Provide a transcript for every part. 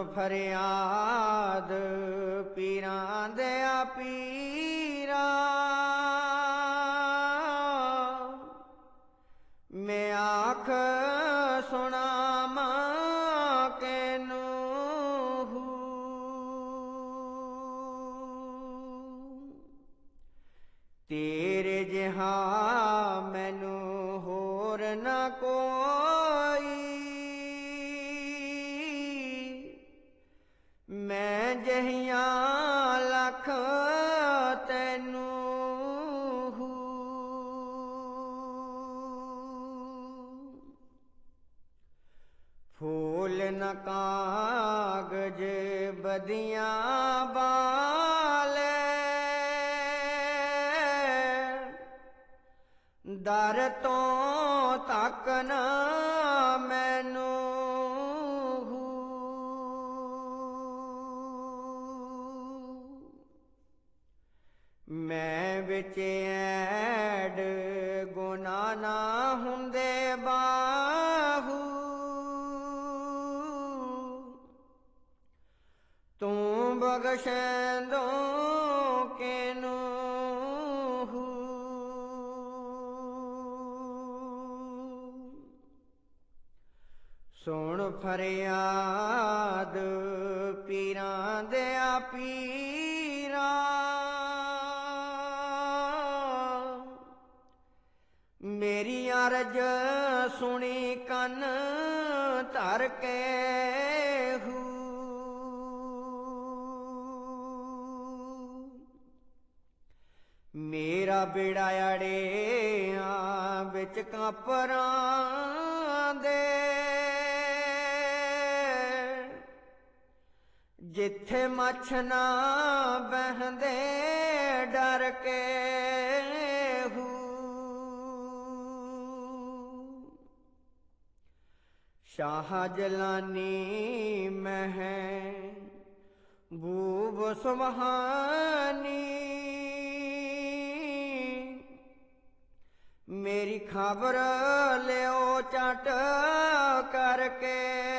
फरियाद पीरां दिया पीरा, मैं आख सुनावां कैनू तेरे जिहा मैनू होर न कोई, मैं जहियां लख तैनू फूल न कागज बदियां बाले, दर तो तक न मैनू मैं विच ऐड गुना ना हुंदे बाहू, तू बख्शैंदो कैनू सुन फरियाद पीरां दिया पीरा, मेरी अर्ज सुनी कन धर के मेरा बेड़ा अड़ेया बिच कापरां दे, जिथे मछ ना बहंदे डर के शाह जलानी महबूब सुबहानी, मेरी खबर लियो चट करके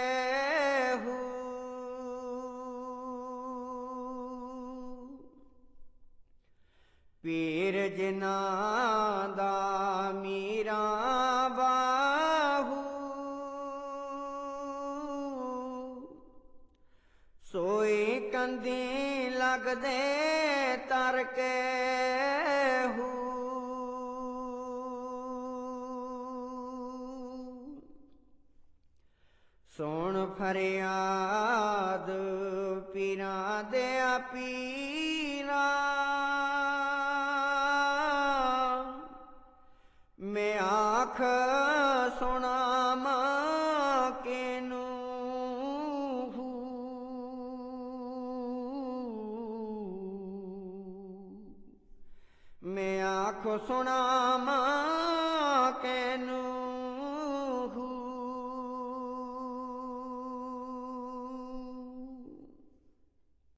पीर जिन्हां दा मीरां बाहू, सोई कंदी लगदे तर के सुन फरियाद पीरां दिया पीरा, मैं आख सुनावां कैनू मैं आख सुनावां